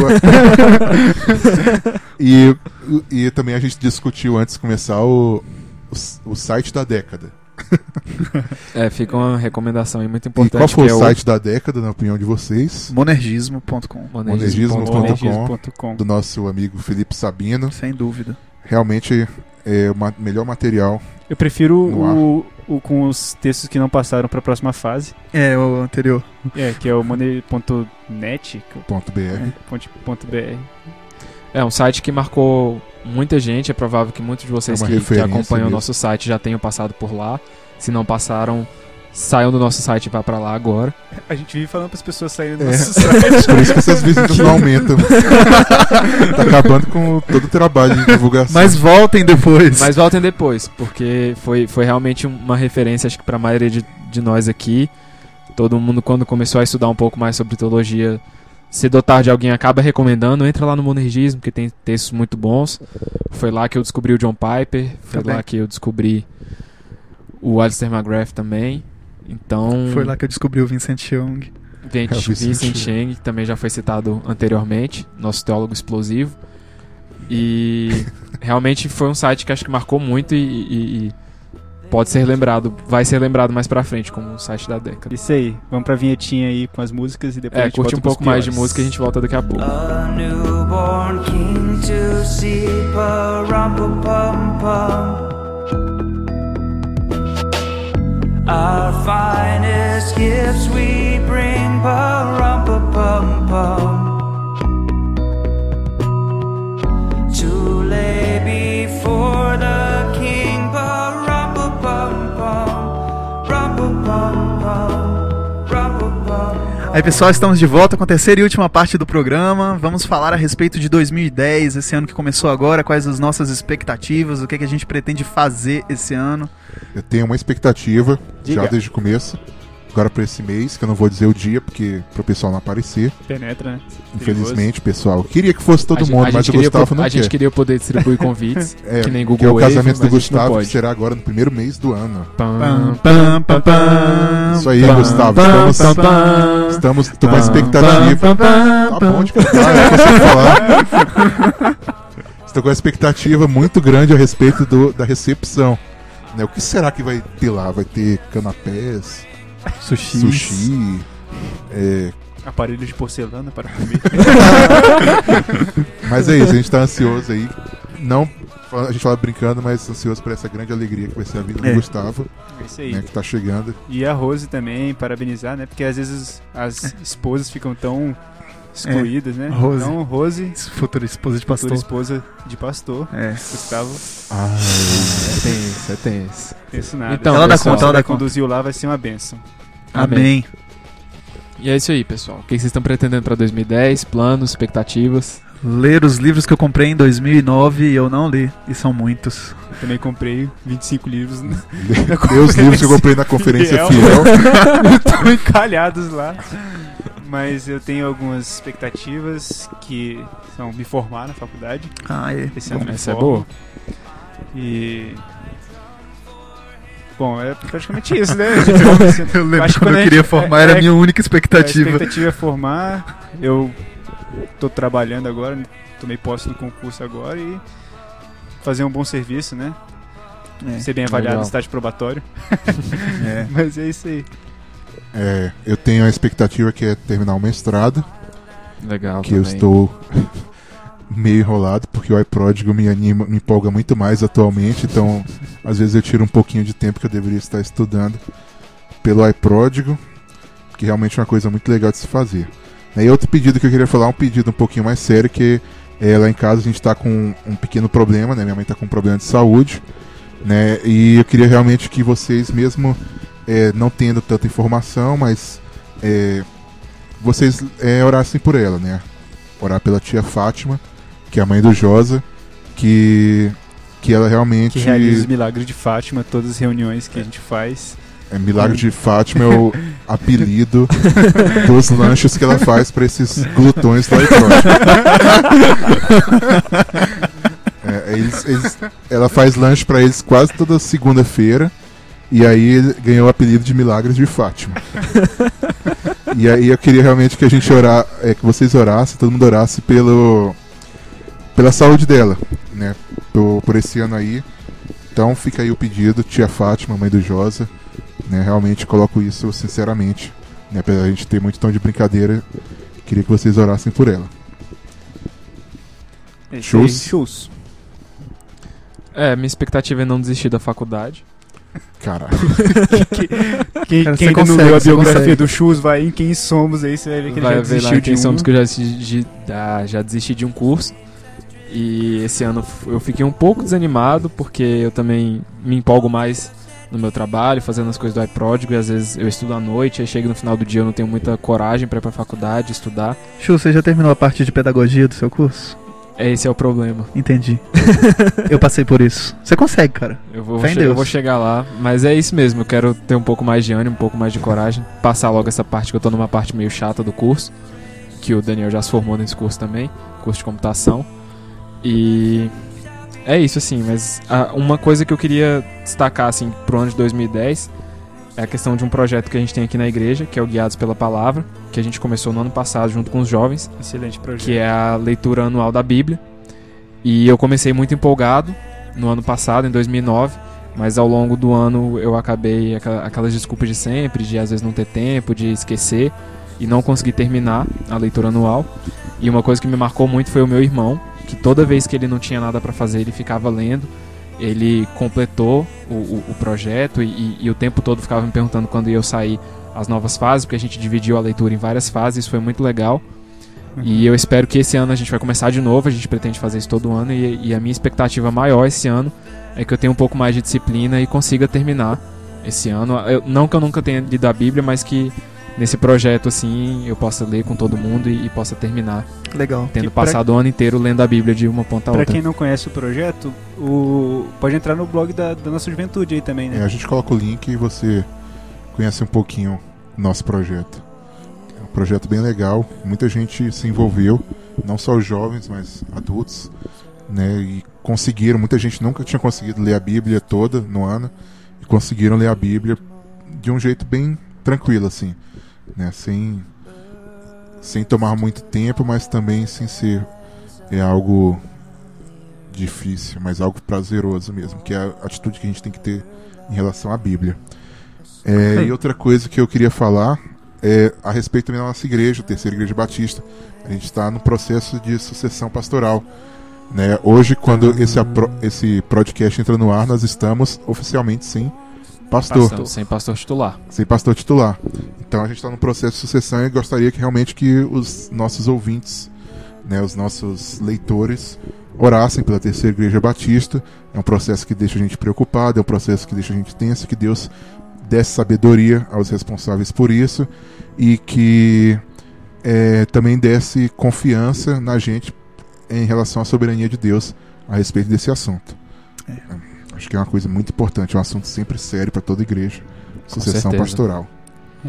e, e também a gente discutiu antes de começar o, o, o site da década. É, fica uma recomendação aí muito E importante. qual foi que o é site da década, na opinião de vocês? Monergismo ponto com. monergismo ponto com. monergismo ponto com. Do nosso amigo Felipe Sabino. Sem dúvida. Realmente é o ma- melhor material. Eu prefiro No ar. o, o com os textos que não passaram para a próxima fase, É, o anterior. é, que é o money ponto net, que Ponto .br. é, ponto- ponto br. É um site que marcou muita gente. É provável que muitos de vocês É uma que, que referência acompanham o mesmo. nosso site já tenham passado por lá. Se não passaram, saiam do nosso site e vá pra lá agora. A gente vive falando para as pessoas saírem do É. nosso site. Por isso que essas visitas não aumentam. Tá acabando com todo o trabalho de divulgação. Mas voltem depois. Mas voltem depois, porque foi, foi realmente uma referência, acho que pra maioria de, de nós aqui. Todo mundo, quando começou a estudar um pouco mais sobre teologia, cedo ou tarde alguém acaba recomendando. Entra lá no Monergismo, que tem textos muito bons. Foi lá que eu descobri o John Piper. Foi Também. lá que eu descobri o Alistair McGrath também. Então, Foi lá que eu descobri o Vincent Young. Vincent, É, o Vincent Vincent Chang, que também já foi citado anteriormente, nosso teólogo explosivo. E realmente foi um site que acho que marcou muito e, e- e pode ser lembrado, vai ser lembrado mais pra frente como o site da década. Isso aí, vamos pra vinhetinha aí com as músicas e depois a É, gente curte volta um pros pouco mais de piores. música e a gente volta daqui a pouco. A newborn king to see, pa-rum-pa-pum-pum. Our finest gifts we bring, pa-rum-pa-pum-pum. To lay before the king, pa-rum-pa-pum-pum. Rum-pa-pum-pum. Rum-pa-pum. Aí pessoal, estamos de volta com a terceira e última parte do programa. Vamos falar a respeito de dois mil e dez, esse ano que começou agora, quais as nossas expectativas, o que, é que a gente pretende fazer esse ano. Eu tenho uma expectativa, Diga. já desde o começo. Agora pra esse mês, que eu não vou dizer o dia, porque pro pessoal não aparecer. Penetra, né? Infelizmente, pessoal. Eu queria que fosse todo A gente- mundo, a mas gente o queria Gustavo po- não A gente quer. queria poder distribuir convites, É, que nem que Google é o Wave, casamento do mas a gente não Gustavo, que pode. será agora no primeiro mês do ano. Pam, Pam, pam, pam, Isso aí, pam, Gustavo, pam, estamos- pam, pam, Estamos tô com a pam, expectativa. pam, pam, Tá pam. bom de cantar, é você falar. Estou com a expectativa muito grande a respeito do, da recepção. Né, o que será que vai ter lá? Vai ter canapés, Sushi. sushi, é, Aparelho de porcelana para comer. mas é isso, a gente tá ansioso aí. Não, a gente fala brincando, mas ansioso por essa grande alegria que vai ser a vida É. do Gustavo, É isso aí. né, que tá chegando. E a Rose também, parabenizar, né? Porque às vezes as esposas ficam tão excluídas, né? Rose. Então, Rose, Futura esposa de futura pastor. esposa de pastor, É. Gustavo, Ai, É tenso, é tenso. penso nada. Então, Ela dá pessoal, conta, ela dá vai conta. conduziu lá, vai ser uma benção. Amém. E é isso aí, pessoal. O que vocês estão pretendendo pra dois mil e dez? Planos, expectativas? Ler os livros que eu comprei em dois mil e nove e eu não li, e são muitos. Eu também comprei vinte e cinco livros, né? lê os livros que eu comprei na conferência Fiel. fiel. Estão encalhados lá. Mas eu tenho algumas expectativas que são me formar na faculdade. Ah, é. Esse ano me Essa é formo. boa. E... Bom, é praticamente isso, né? A gente vai se- Eu lembro acho que quando quando eu a queria gente- formar, é- era a é- minha única A expectativa. expectativa é formar. Eu tô trabalhando agora, tomei posse do concurso agora e fazer um bom serviço, né? É. Ser bem avaliado Legal. no estágio probatório. É. Mas é isso aí. É, eu tenho a expectativa que é terminar o mestrado, Legal que eu também. estou meio enrolado, porque o iPródigo me anima, me empolga muito mais atualmente, então às vezes eu tiro um pouquinho de tempo que eu deveria estar estudando pelo iPródigo, que realmente é uma coisa muito legal de se fazer. E outro pedido que eu queria falar, um pedido um pouquinho mais sério, que é, lá em casa a gente está com um pequeno problema, né? Minha mãe está com um problema de saúde, né? E eu queria realmente que vocês, mesmo é, não tendo tanta informação, mas é, vocês é, orassem por ela, né? Orar pela tia Fátima, que é a mãe do Josa, que, que ela realmente... Que realiza os milagres de Fátima, todas as reuniões que a gente faz. É, Milagre de Fátima é o apelido dos lanches que ela faz para esses glutões do iPródigo. É, eles, eles, ela faz lanche para eles quase toda segunda-feira, e aí ele ganhou o apelido de Milagres de Fátima. E aí eu queria realmente que a gente orar, é, que vocês orassem, todo mundo orasse pelo, pela saúde dela, né? Por, por esse ano aí. Então fica aí o pedido, tia Fátima, mãe do Josa, né? Realmente coloco isso sinceramente, né? Pra gente ter muito tom de brincadeira, queria que vocês orassem por ela. Shows? Shows. É, minha expectativa é não desistir da faculdade. Caralho. Quem, Cara, quem você ainda não consegue, leu a você biografia consegue. do Chus, vai em Quem Somos, aí você vai ver que ele Vai já ver desistiu lá de quem um. somos que eu já desisti, ah, já desisti de um curso. E esse ano eu fiquei um pouco desanimado, porque eu também me empolgo mais no meu trabalho, fazendo as coisas do iPródigo, e às vezes eu estudo à noite, aí chega no final do dia eu não tenho muita coragem pra ir pra faculdade, estudar. Chu, você já terminou a parte de pedagogia do seu curso? Esse é o problema. Entendi. Eu passei por isso. Você consegue, cara. Eu vou, Fé em che- eu Deus. vou chegar lá, mas é isso mesmo, eu quero ter um pouco mais de ânimo, um pouco mais de coragem, passar logo essa parte, que eu tô numa parte meio chata do curso, que o Daniel já se formou nesse curso também, curso de computação. E é isso, assim, mas ah, uma coisa que eu queria destacar, assim, pro ano de dois mil e dez é a questão de um projeto que a gente tem aqui na igreja, que é o Guiados pela Palavra, que a gente começou no ano passado junto com os jovens, Excelente projeto. que é a leitura anual da Bíblia. E eu comecei muito empolgado no ano passado, em dois mil e nove, mas ao longo do ano eu acabei aqua- aquelas desculpas de sempre, de às vezes não ter tempo, de esquecer e não conseguir terminar a leitura anual. E uma coisa que me marcou muito foi o meu irmão, que toda vez que ele não tinha nada para fazer, ele ficava lendo. Ele completou o, o, o projeto e, e, e o tempo todo ficava me perguntando quando ia eu sair as novas fases, porque a gente dividiu a leitura em várias fases, isso foi muito legal. E eu espero que esse ano a gente vai começar de novo, a gente pretende fazer isso todo ano, e, e a minha expectativa maior esse ano é que eu tenha um pouco mais de disciplina e consiga terminar esse ano. Eu, não que eu nunca tenha lido a Bíblia, mas que nesse projeto assim eu possa ler com todo mundo e, e possa terminar, Legal. tendo Que pra- passado o ano inteiro lendo a Bíblia de uma ponta a Pra outra. quem não conhece o projeto, o... pode entrar no blog da, da nossa juventude aí também, É, né? a gente coloca o link e você conhece um pouquinho do nosso projeto. É um projeto bem legal, muita gente se envolveu, não só os jovens, mas adultos, né? E conseguiram, muita gente nunca tinha conseguido ler a Bíblia toda no ano, e conseguiram ler a Bíblia de um jeito bem tranquilo, assim, né? Sem, sem tomar muito tempo, mas também sem ser é algo difícil, mas algo prazeroso mesmo, que é a atitude que a gente tem que ter em relação à Bíblia. É, e outra coisa que eu queria falar é a respeito também da nossa igreja, a Terceira Igreja Batista. A gente está no processo de sucessão pastoral, né? Hoje, quando esse, apro- esse podcast entra no ar, nós estamos oficialmente sem pastor, Pastor, sem pastor titular. sem pastor titular. Então a gente está no processo de sucessão e gostaria que realmente que os nossos ouvintes, né, os nossos leitores, orassem pela Terceira Igreja Batista. É um processo que deixa a gente preocupado, é um processo que deixa a gente tenso, que Deus desse sabedoria aos responsáveis por isso e que é, também desse confiança na gente em relação à soberania de Deus a respeito desse assunto. É. Acho que é uma coisa muito importante, é um assunto sempre sério para toda igreja, sucessão certeza. pastoral. É.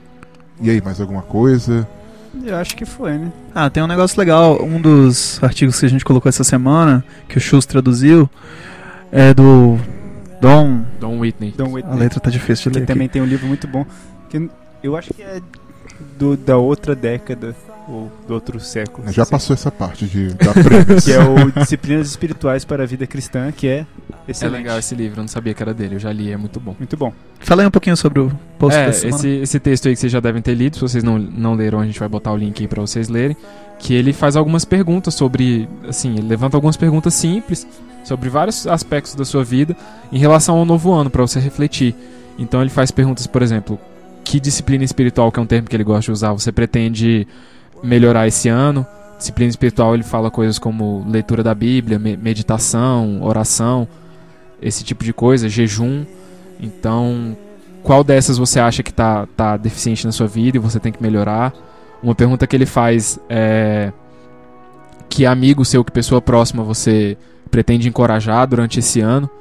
E aí, mais alguma coisa? Eu acho que foi, né? Ah, tem um negócio legal. Um dos artigos que a gente colocou essa semana, que o Chus traduziu, é do Don... Don Whitney. Don A Whitney, letra tá difícil de que ler também aqui. tem um livro muito bom, que eu acho que é do, da outra década, ou do outro século. Já assim, passou essa parte de dar prêmios. que é o Disciplinas Espirituais para a Vida Cristã, que é excelente. É legal esse livro, eu não sabia que era dele, eu já li, é muito bom. Muito bom. Fala aí um pouquinho sobre o post É, dessa semana. esse, esse texto aí que vocês já devem ter lido, se vocês não, não leram, a gente vai botar o link aí pra vocês lerem, que ele faz algumas perguntas sobre, assim, ele levanta algumas perguntas simples sobre vários aspectos da sua vida em relação ao novo ano, pra você refletir. Então ele faz perguntas, por exemplo, que disciplina espiritual, que é um termo que ele gosta de usar, você pretende melhorar esse ano? Disciplina espiritual, ele fala coisas como leitura da Bíblia, me- meditação, oração, esse tipo de coisa, jejum. Então, qual dessas você acha que tá, tá deficiente na sua vida e você tem que melhorar? Uma pergunta que ele faz é: que amigo seu, que pessoa próxima você pretende encorajar durante esse ano?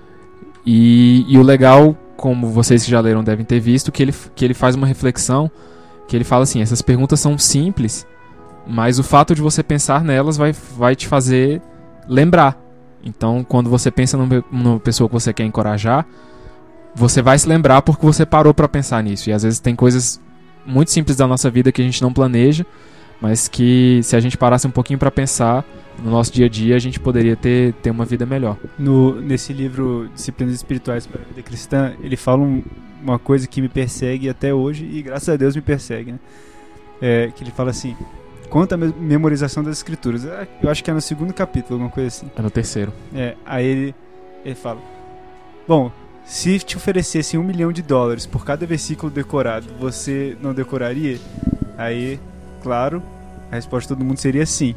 E, e o legal, como vocês que já leram devem ter visto, que ele, que ele faz uma reflexão, que ele fala assim: essas perguntas são simples, mas o fato de você pensar nelas vai, vai te fazer lembrar. Então, quando você pensa numa, numa pessoa que você quer encorajar, você vai se lembrar porque você parou pra pensar nisso. E às vezes tem coisas muito simples da nossa vida que a gente não planeja, mas que se a gente parasse um pouquinho pra pensar no nosso dia a dia, a gente poderia ter, ter uma vida melhor. No, nesse livro Disciplinas Espirituais para a Vida Cristã, ele fala um, uma coisa que me persegue até hoje, e graças a Deus me persegue, né? É, que ele fala assim: quanto à me- memorização das escrituras, é, eu acho que é no segundo capítulo, alguma coisa assim. É no terceiro. É, aí ele, ele fala: bom, se te oferecessem um milhão de dólares por cada versículo decorado, você não decoraria? Aí, claro, a resposta de todo mundo seria sim.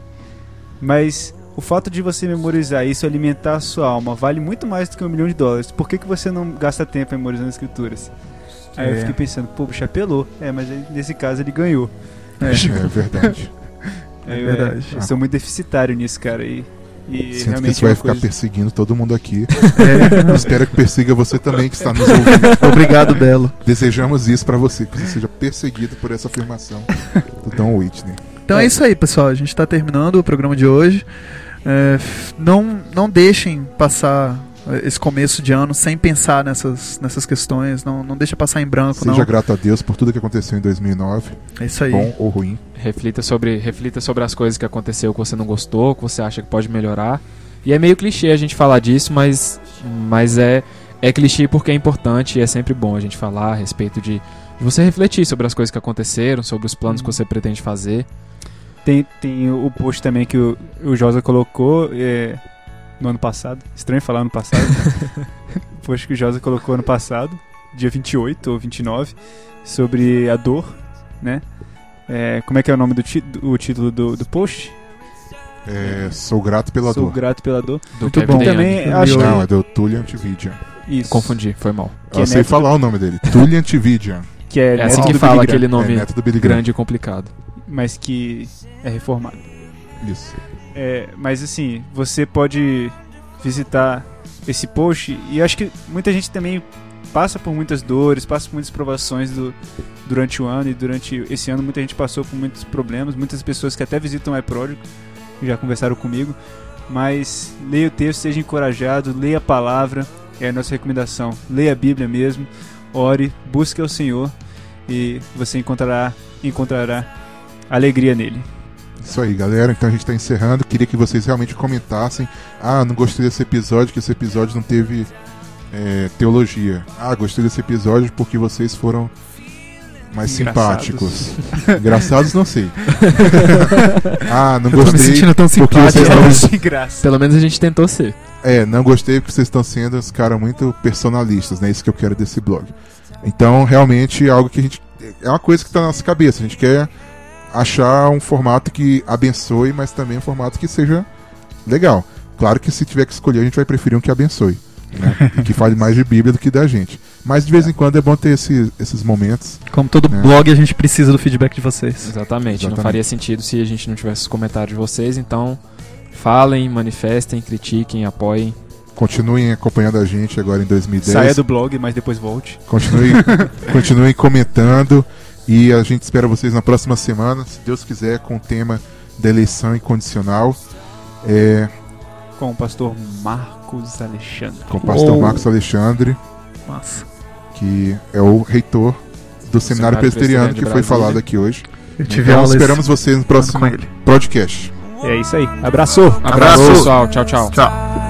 Mas o fato de você memorizar isso, alimentar a sua alma, vale muito mais do que um milhão de dólares. Por que, que você não gasta tempo memorizando as escrituras? Aí É. eu fiquei pensando: pô, bicho, apelou. É, mas aí, nesse caso ele ganhou. É. É verdade. É Eu, verdade. Eu sou muito deficitário nisso, cara. E, e Sinto que realmente isso é vai uma ficar coisa... perseguindo todo mundo aqui. É. Espero que persiga você também, que está nos ouvindo. Obrigado, Belo. Desejamos isso pra você, que você seja perseguido por essa afirmação do Don Whitney. Então é isso aí, pessoal. A gente está terminando o programa de hoje. É, f- não, não deixem passar é, esse começo de ano sem pensar nessas, nessas questões. Não, não deixa passar em branco, Seja não. grato a Deus por tudo que aconteceu em dois mil e nove, É isso aí. bom ou ruim. Reflita sobre, reflita sobre as coisas que aconteceu que você não gostou, que você acha que pode melhorar. E é meio clichê a gente falar disso, mas, mas é, é clichê porque é importante e é sempre bom a gente falar a respeito de, de você refletir sobre as coisas que aconteceram, sobre os planos que você pretende fazer. Tem, tem o post também que o, o Josa colocou é, no ano passado. Estranho falar ano passado. O post que o Josa colocou ano passado, dia vinte e oito ou vinte e nove, sobre a dor, né? É, como é que é o nome do ti- do- o título do, do post? É, sou grato pela Sou dor. grato pela dor. Do Muito Kevin bom. DeYoung. Também acho Não, que... é do Tullian Tchividjian. Isso. Confundi, foi mal. Que Eu é sei neto falar o nome dele. Tullian Tchividjian. Que é, É assim neto que do fala Billy Graham, aquele nome É neto do Billy Graham. grande e complicado. mas que é reformado. Isso. É, mas assim, você pode visitar esse post, e acho que muita gente também passa por muitas dores, passa por muitas provações do, durante o ano, e durante esse ano muita gente passou por muitos problemas, muitas pessoas que até visitam o iPródigo já conversaram comigo, mas leia o texto, seja encorajado, leia a palavra, é a nossa recomendação, leia a Bíblia mesmo, ore, busque ao Senhor e você encontrará, encontrará alegria nele. Isso aí, galera. Então a gente tá encerrando. Queria que vocês realmente comentassem. Ah, não gostei desse episódio, que esse episódio não teve é, teologia. Ah, gostei desse episódio porque vocês foram mais Engraçados. simpáticos. Engraçados, não sei. Ah, não Eu tô me gostei sentindo tão porque simpático. vocês É, estão... sem graça. Pelo menos a gente tentou ser. É, não gostei porque vocês estão sendo uns caras muito personalistas, né? Isso que eu quero desse blog. Então, realmente, é algo que a gente... É uma coisa que tá na nossa cabeça. A gente quer achar um formato que abençoe, mas também um formato que seja legal. Claro que se tiver que escolher, a gente vai preferir um que abençoe, né? E que fale mais de Bíblia do que da gente. Mas de vez em quando é bom ter esse, esses momentos. Como todo É. blog, a gente precisa do feedback de vocês. Exatamente. Não Exatamente. faria sentido se a gente não tivesse os comentários de vocês. Então, falem, manifestem, critiquem, apoiem. Continuem acompanhando a gente agora em dois mil e dez. Saia do blog, mas depois volte. Continue, continuem comentando. E a gente espera vocês na próxima semana, se Deus quiser, com o tema da eleição incondicional. É, Com o pastor Marcos Alexandre. com o pastor Oh. Marcos Alexandre, Massa. que é o reitor do Seminário Seminário Presbiteriano, Presbiteriano que de foi Brasília. falado aqui hoje. Eu tive Então aulas esperamos vocês no próximo com ele. podcast. É isso aí. Abraço! Abraço, pessoal. Tchau, tchau. Tchau.